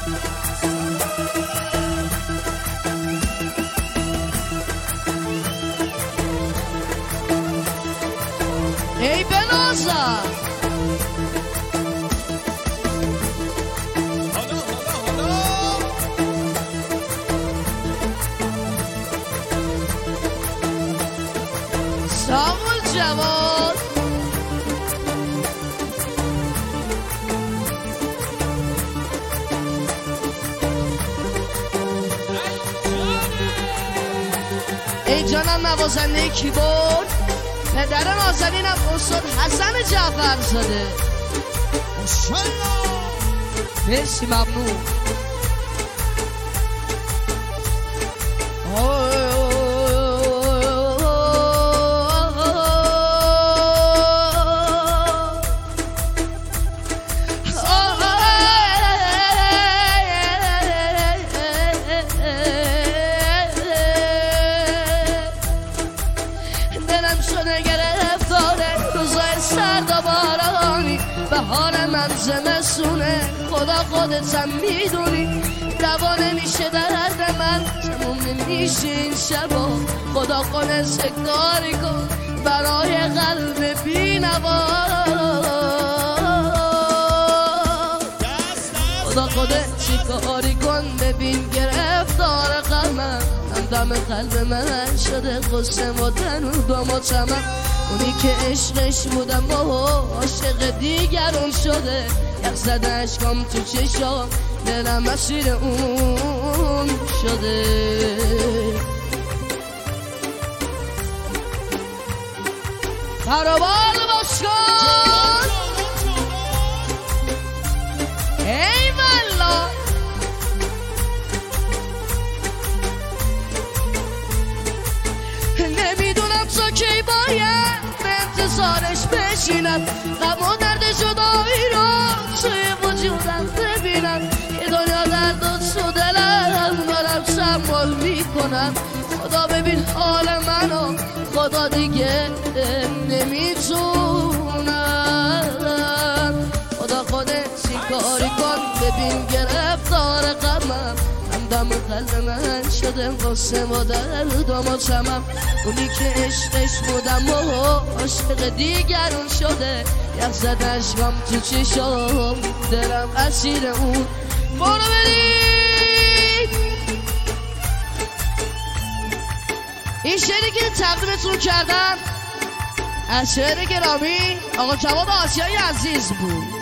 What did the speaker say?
ای بنازم سامول جواد ای جانم نوازنده کیبورد پدر نازنینم استاد حسن جعفرزاده مرسی ممنون بهار من زمستونه خدا خودتم میدونی دوا نمیشه درد من تموم نمیشه این شبا خدا خودت کاری کن برای قلب بی‌نوا خدا خودت کاری کن ببین گرفتار قلبم همدم قلب من شده قصه و دنودم و چمم اونی که عشقش بودم و عاشق دیگرون شده یک زده عشقم تو چشام دلم اسیر اون شده فرابال باش کن ای والا نمیدونم تا کی باید انتظارش بشینم غم و درد جدایی رو توی وجودم ببینم یه دنیا درد و تو دلم دارم تحمل میکنم خدا ببین حال منو خدا دیگه نمیتونم خدا خودت کاری کن ببین گرفتار غمم همدم قلب من شده قصه و دردم و چمم اونی که عشقش بودم و عاشق دیگرون شده یک زد عشقم تو چشام دلم اسیر اون برو بریم این شعری که تقدیمتون کردم از شعر گرامی آقا جواد آسیایی عزیز بود